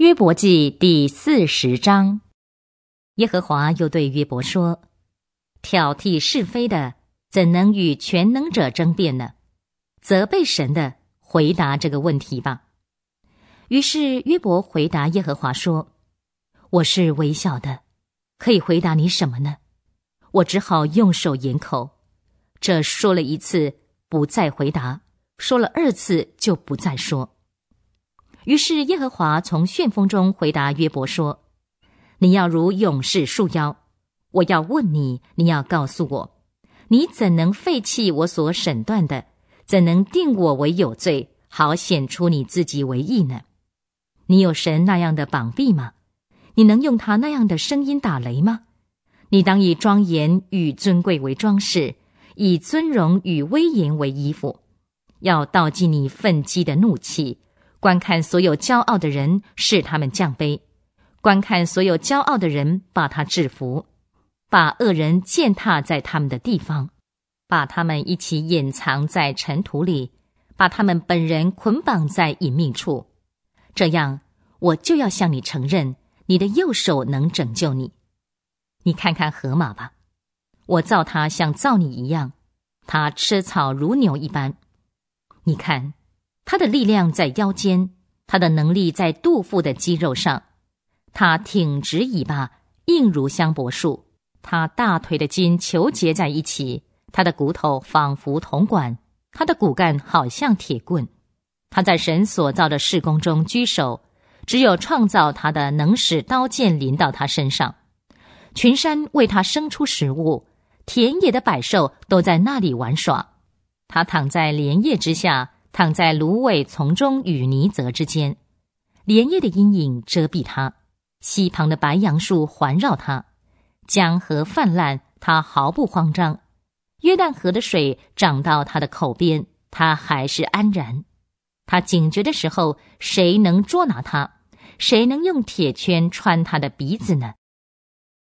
约伯记第40章。耶和华又对约伯说：挑剔是非的，怎能与全能者争辩呢？责备神的，回答这个问题吧。于是约伯回答耶和华说：我是微小的，可以回答你什么呢？我只好用手掩口。这说了1次，不再回答；说了2次，就不再说。于是耶和华从旋风中回答约伯说：你要如勇士束腰，我要问你，你要告诉我，你怎能废弃我所审断的？怎能定我为有罪，好显出你自己为义呢？你有神那样的膀臂吗？你能用他那样的声音打雷吗？你当以庄严与尊贵为装饰，以尊荣与威严为衣服，要倒尽你愤激的怒气，观看所有骄傲的人，使他们降卑；观看所有骄傲的人，把他制服，把恶人践踏在他们的地方，把他们一起掩藏在尘土里，把他们本人捆绑在隐秘处。这样，我就要向你承认，你的右手能拯救你。你看看河马吧，我造它像造你一样，它吃草如牛一般。你看，它的力量在腰间，它的能力在肚腹的肌肉上。它挺直尾巴，硬如香柏树。它大腿的筋虬结在一起，它的骨头仿佛铜管，它的骨干好像铁棍。它在神所造的事工中居首，只有创造它的能使刀剑临到它身上。群山为它生出食物，田野的百兽都在那里玩耍。它躺在莲叶之下，躺在芦苇丛中与泥泽之间。莲叶的阴影遮蔽它，溪旁的白杨树环绕它。江河泛滥，它毫不慌张。约旦河的水涨到它的口边，它还是安然。它警觉的时候，谁能捉拿它？谁能用铁圈穿它的鼻子呢？